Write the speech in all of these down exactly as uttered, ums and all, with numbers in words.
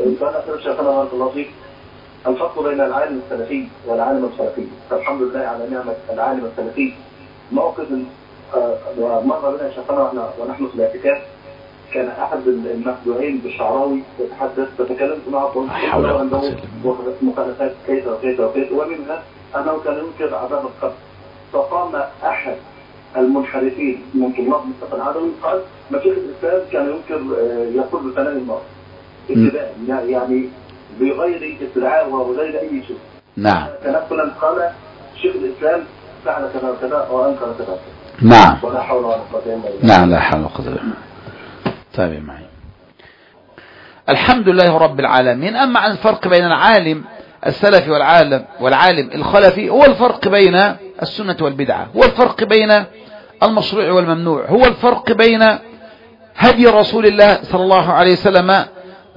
فأنا شايفنا بارك الله فيك الفرق بين العالم السلفي والعالم الخلفي. فالحمد لله على نعمة العالم السلفي. موقف مر بنا شيخنا ونحن في الاعتكاف، كان أحد المخدوعين بالشعراوي يتحدث، فتكلمت معه عنده مخالفات كيف وكيف وكيف، ومنها أنه كان ينكر عذاب القبر. فقام أحد المنحرفين من طلاب مصطفى العدوي قال مشيخ الإسلام كان ينكر يقول بفناء النار ابتداء، يعني بغير استدعاء وغير أي شيء. نعم. تنقلا قال شيخ الإسلام فعل كذا وكذا وأنكر كذا. نعم. ولا حول ولا قوة إلا بالله. نعم لا حول ولا قوة إلا بالله. تابع معي. الحمد لله رب العالمين. أما عن الفرق بين العالم السلفي والعالم والعالم الخلفي، هو الفرق بين السنة والبدعة، هو الفرق بين المشروع والممنوع، هو الفرق بين هدي رسول الله صلى الله عليه وسلم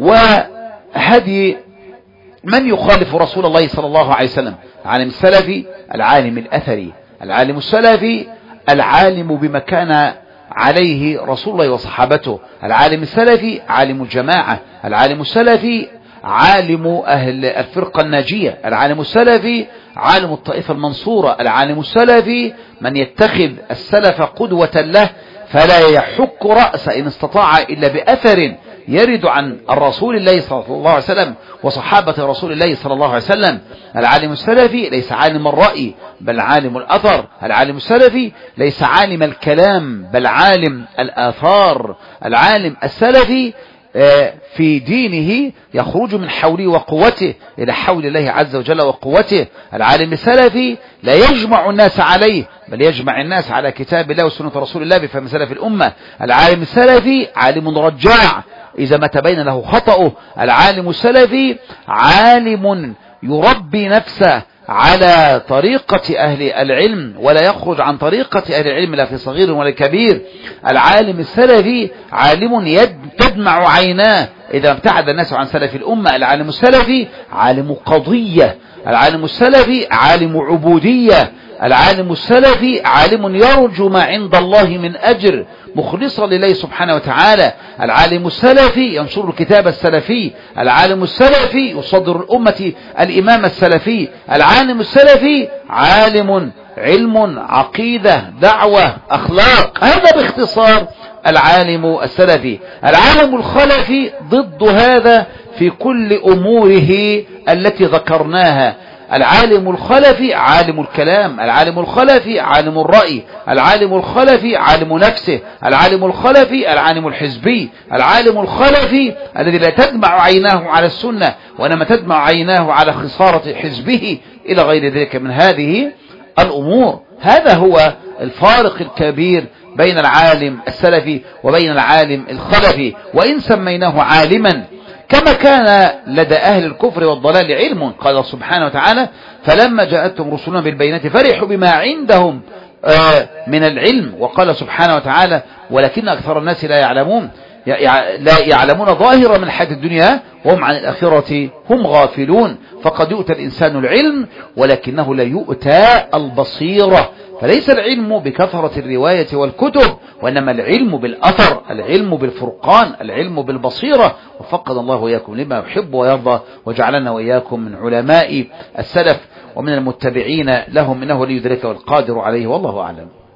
وهدي من يخالف رسول الله صلى الله عليه وسلم. العالم السلفي العالم الأثري، العالم السلفي العالم بما كان عليه رسول الله وصحابته، العالم السلفي عالم الجماعة، العالم السلفي عالم أهل الفرقة الناجية، العالم السلفي عالم الطائفة المنصورة، العالم السلفي من يتخذ السلف قدوة له فلا يحك رأس إن استطاع إلا بأثر يرد عن الرسول الله صلى الله عليه وسلم وصحابة رسول الله صلى الله عليه وسلم. العالم السلفي ليس عالم الرأي بل عالم الأثر، العالم السلفي ليس عالم الكلام بل عالم الآثار، العالم السلفي في دينه يخرج من حوله وقوته إلى حول الله عز وجل وقوته. العالم السلفي لا يجمع الناس عليه بل يجمع الناس على كتاب الله وسنة رسول الله بفهم سلف الأمة. العالم السلفي عالم رجاع إذا ما تبين له خطأه، العالم السلفي عالم يربي نفسه على طريقة أهل العلم ولا يخرج عن طريقة أهل العلم لا في صغير ولا كبير. العالم السلفي عالم يد تدمع عيناه إذا ابتعد الناس عن سلف الأمة. العالم السلفي عالم قضية، العالم السلفي عالم عبودية، العالم السلفي عالم يرجو ما عند الله من أجر مخلصا لله سبحانه وتعالى. العالم السلفي ينشر الكتاب السلفي، العالم السلفي يصدر الأمة الإمام السلفي. العالم السلفي عالم علم عقيدة دعوة أخلاق، هذا باختصار العالم السلفي. العالم الخلفي ضد هذا في كل أموره التي ذكرناها. العالم الخلفي عالم الكلام، العالم الخلفي عالم الرأي، العالم الخلفي عالم نفسه، العالم الخلفي العالم الحزبي، العالم الخلفي الذي لا تدمع عيناه على السنة وإنما تدمع عيناه على خسارة حزبه إلى غير ذلك من هذه الأمور. هذا هو الفارق الكبير بين العالم السلفي وبين العالم الخلفي. وإن سميناه عالما كما كان لدى أهل الكفر والضلال علم، قال سبحانه وتعالى فلما جاءتهم رسلنا بالبينات فرحوا بما عندهم من العلم، وقال سبحانه وتعالى ولكن أكثر الناس لا يعلمون لا يعلمون ظاهرا من الحياة الدنيا وهم عن الآخرة هم غافلون. فقد يؤتى الإنسان العلم ولكنه لا يؤتى البصيرة. فليس العلم بكثرة الرواية والكتب وإنما العلم بالأثر، العلم بالفرقان، العلم بالبصيرة. وفقد الله وإياكم لما يحب ويرضى وجعلنا وإياكم من علماء السلف ومن المتبعين لهم إنه ولي ذلك والقادر عليه والله أعلم.